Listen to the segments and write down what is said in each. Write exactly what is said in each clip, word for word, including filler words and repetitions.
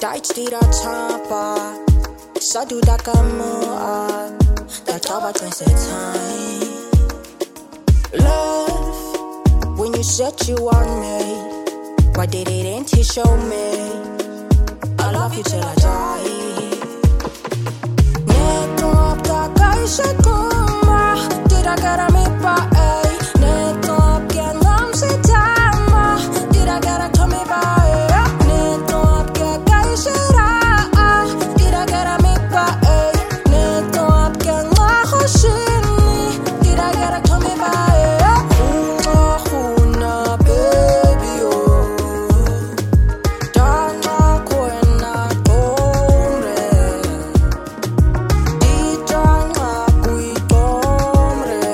Tijd die dat tapa, sa du da kamoa, da taba tense time. Love, when you said you want me, why didn't you show me? I love you till I die. Neto up da kaisha kuma, did I gotta make by a? Neto up get nam se tama, did I gotta come by? Neto up get kaisha ra, did I gotta make by a? Neto up get ma hoshini, did I gotta come by? Huna huna baby oh, dana koena tomre, di dana kui tomre,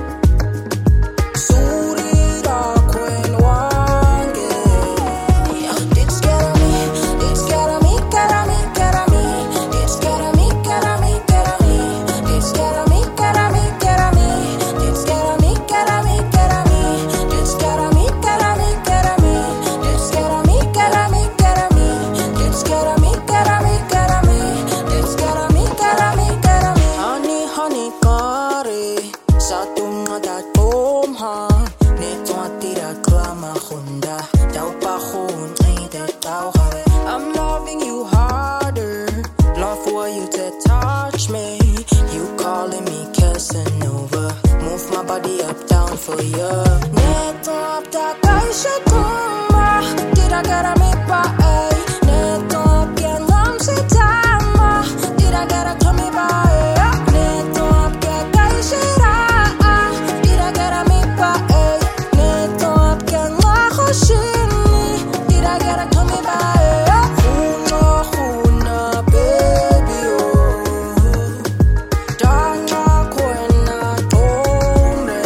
surira koen wange. It's getting me, it's getting me, getting me, getting me. It's getting me, getting me, getting me. It's getting me, getting me, getting me. It's getting me, getting me, getting me. It's getting me, getting me, getting me. It's getting me, getting me, getting me. It's getting me, getting me, getting me. It's getting me, getting me, getting me. Honey, honey, kare, satu ngadat bom ha. Neto atira klama hunda, tau pahun ide tau have. I'm loving you harder, love for you to touch me. You calling me Casanova, move my body up down for you. Neto up da kaisha kuma, did I gotta make by a? Neto up get nam se tama, did I gotta come by? Neto up get kaisha ra, did I gotta make by a? Neto up get ma hoshini, did I gotta come by? Huna huna baby oh, dana koena tomre,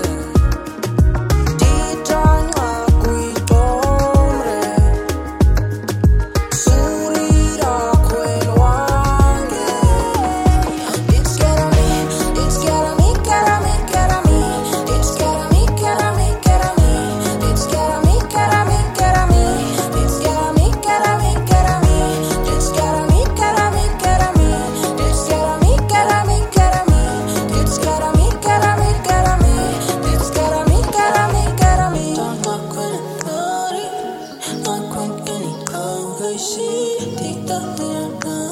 di dana kui tomre, surira koen wange. It's getting me, it's getting me, getting me, getting me. It's getting me, getting me, getting me. It's getting me, getting me, getting me. It's getting me, getting me, getting me. It's getting me, getting me, getting me. It's getting me, getting me, getting me. It's getting me, getting me, getting me. It's getting me, getting me, getting me. Don't look when it got it. Look when it got it. Take the